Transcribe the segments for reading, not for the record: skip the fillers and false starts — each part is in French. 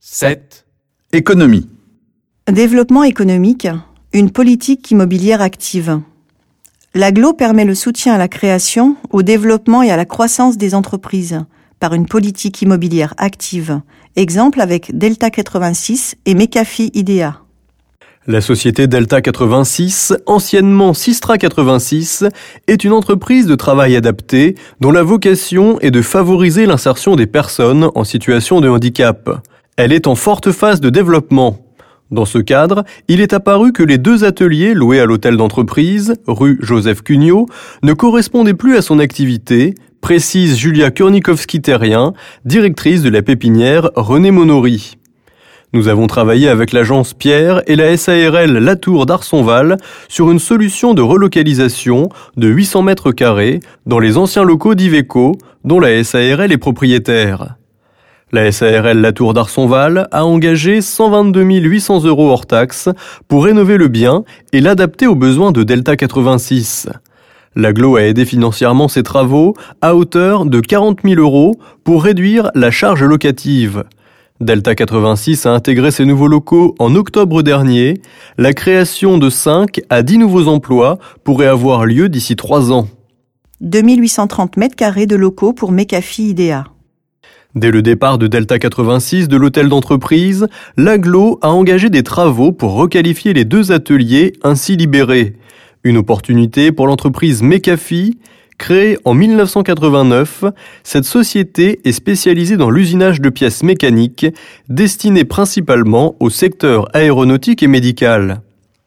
7. Économie. Développement économique, une politique immobilière active. L'AGLO permet le soutien à la création, au développement et à la croissance des entreprises par une politique immobilière active. Exemple avec Delta 86 et Mecafi IDEA. La société Delta 86, anciennement Sistra 86, est une entreprise de travail adapté dont la vocation est de favoriser l'insertion des personnes en situation de handicap. Elle est en forte phase de développement. Dans ce cadre, il est apparu que les 2 ateliers loués à l'hôtel d'entreprise, rue Joseph Cugnot, ne correspondaient plus à son activité, précise Julia Kurnikowski-Terrien, directrice de la pépinière René Monory. Nous avons travaillé avec l'agence Pierre et la SARL Latour d'Arsonval sur une solution de relocalisation de 800 mètres carrés dans les anciens locaux d'Iveco, dont la SARL est propriétaire. La SARL Latour d'Arsonval a engagé 122 800 € hors taxes pour rénover le bien et l'adapter aux besoins de Delta 86. L'AGLO a aidé financièrement ces travaux à hauteur de 40 000 € pour réduire la charge locative. Delta 86 a intégré ces nouveaux locaux en octobre dernier. La création de 5 à 10 nouveaux emplois pourrait avoir lieu d'ici 3 ans. 2830 mètres carrés de locaux pour Mecafi IDEA. Dès le départ de Delta 86 de l'hôtel d'entreprise, l'AGLO a engagé des travaux pour requalifier les 2 ateliers ainsi libérés. Une opportunité pour l'entreprise Mecafi. Créée en 1989, cette société est spécialisée dans l'usinage de pièces mécaniques, destinées principalement au secteur aéronautique et médical.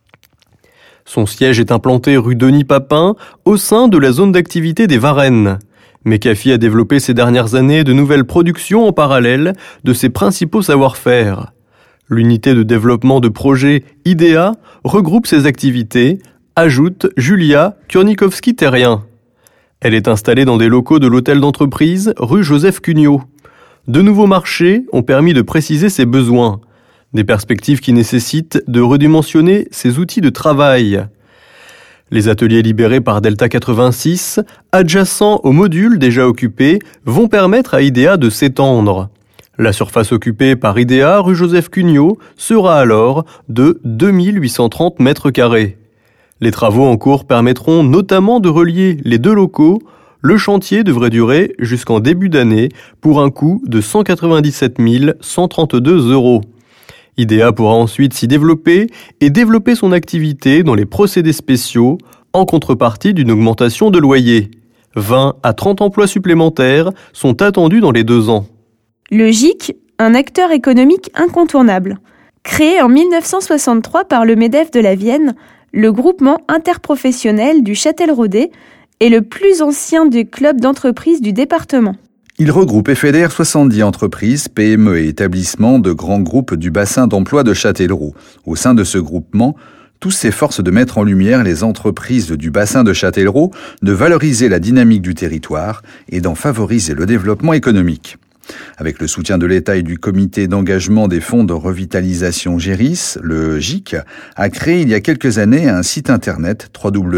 Son siège est implanté rue Denis Papin, au sein de la zone d'activité des Varennes. Mecafi a développé ces dernières années de nouvelles productions en parallèle de ses principaux savoir-faire. L'unité de développement de projet IDEA regroupe ses activités, ajoute Julia Kurnikowski-Terrien. Elle est installée dans des locaux de l'hôtel d'entreprise, rue Joseph Cugnot. De nouveaux marchés ont permis de préciser ses besoins. Des perspectives qui nécessitent de redimensionner ses outils de travail. Les ateliers libérés par Delta 86, adjacents aux modules déjà occupés, vont permettre à IDEA de s'étendre. La surface occupée par IDEA, rue Joseph Cugnot, sera alors de 2830 mètres carrés. Les travaux en cours permettront notamment de relier les 2 locaux. Le chantier devrait durer jusqu'en début d'année pour un coût de 197 132 €. IDEA pourra ensuite s'y développer et développer son activité dans les procédés spéciaux en contrepartie d'une augmentation de loyer. 20 à 30 emplois supplémentaires sont attendus dans les 2 ans. Le GIC, un acteur économique incontournable. Créé en 1963 par le MEDEF de la Vienne, le groupement interprofessionnel du Châtelleraudais est le plus ancien des clubs d'entreprises du département. Il regroupe et fédère 70 entreprises, PME et établissements de grands groupes du bassin d'emploi de Châtellerault. Au sein de ce groupement, tous s'efforcent de mettre en lumière les entreprises du bassin de Châtellerault, de valoriser la dynamique du territoire et d'en favoriser le développement économique. Avec le soutien de l'État et du comité d'engagement des fonds de revitalisation GERIS, le GIC a créé il y a quelques années un site internet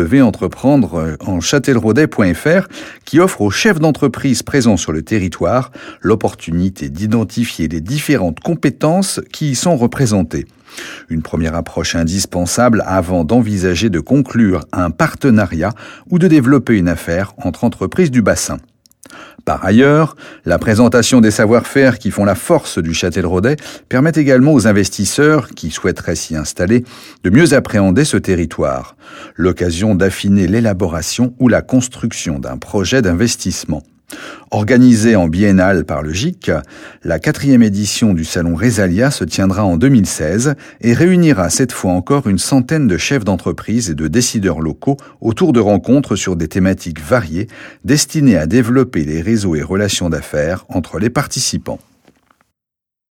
www.entreprendreenchâtelleraudais.fr qui offre aux chefs d'entreprise présents sur le territoire l'opportunité d'identifier les différentes compétences qui y sont représentées. Une première approche indispensable avant d'envisager de conclure un partenariat ou de développer une affaire entre entreprises du bassin. Par ailleurs, la présentation des savoir-faire qui font la force du Châtelleraudais permet également aux investisseurs qui souhaiteraient s'y installer de mieux appréhender ce territoire, l'occasion d'affiner l'élaboration ou la construction d'un projet d'investissement. Organisée en biennale par le GIC, la 4e édition du Salon Résalia se tiendra en 2016 et réunira cette fois encore une centaine de chefs d'entreprise et de décideurs locaux autour de rencontres sur des thématiques variées destinées à développer les réseaux et relations d'affaires entre les participants.